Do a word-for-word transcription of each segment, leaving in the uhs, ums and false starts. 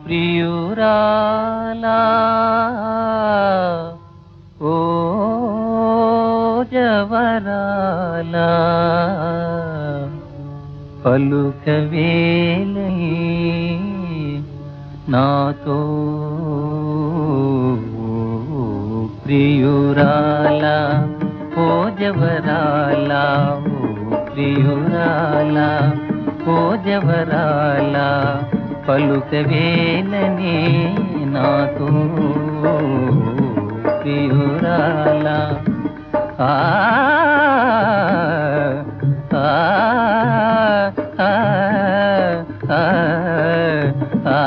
ప్రియురాలా ఓ జవరాలా పలుకవేలై నాతో ప్రియురాలా ఓ జవరాలా ఓ ప్రియురాలా ఓ జవరాలా పలుకవేలని నాతో ప్రియురాలా ఆ ఆ ఆ ఆ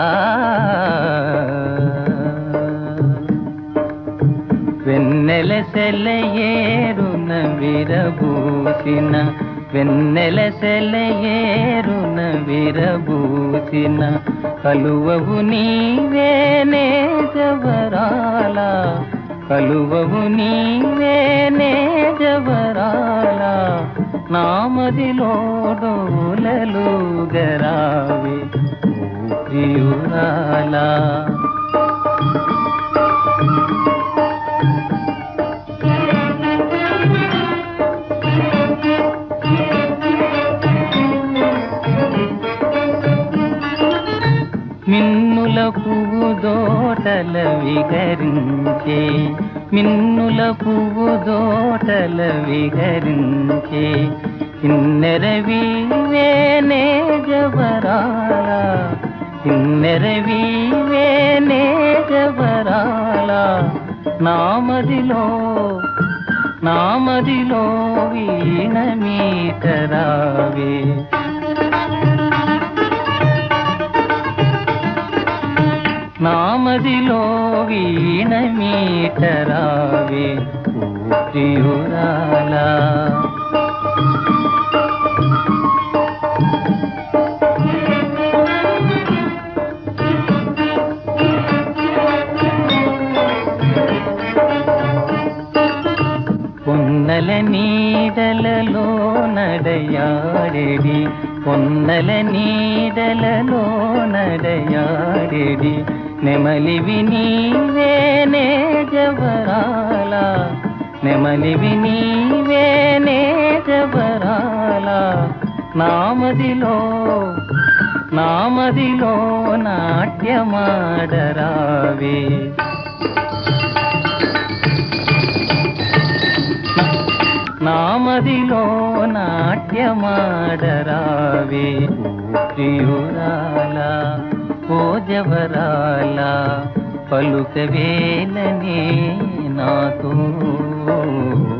వెన్నెల సెలయేరున విరబూసిన వెన్నెల సెలయేరున విరబూసిన కలువవు నీవేనే జవరాలా కలువవు నీవేనే జవరాలా నామదిలో డోలలు గరావి ఓ ప్రియురాలా మిన్నుల పువ్వు దోటల విహరించే మిన్నుల పువ్వు దోటల విహరించే కిన్నెరవీవేనే జవరాలా కిన్నెరవీవేనే జవరాలా నామదిలో నామదిలో వీణ మీటరావే నామదిలో వీణ మీటరావే ఓ ప్రియురాలా పొన్నల నీడలలో నడయాడేడి పొన్నల నీడలలో నడయాడేడి నెమలివి నీవేనే జవరాలా నెమలివి నీవేనే జవరాలా నామదిలో నామదిలో నాట్యమాడరావే నామదిలో నాట్యమాడరావే ఓ ప్రియురాలా ఓ జవరాలా పలుకవేలని నాతో